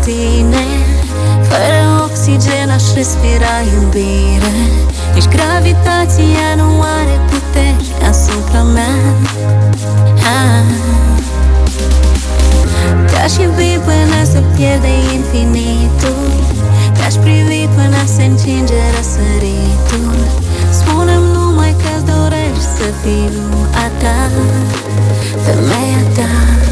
tine. Fără oxigen aș respira iubire. Nici gravitația nu are puteri asupra mea. Te-aș iubi până se pierde infinitul. Te-aș privi până se încinge răsăritul. Spune-mi numai că-ți dorești să fiu a ta, femeia ta.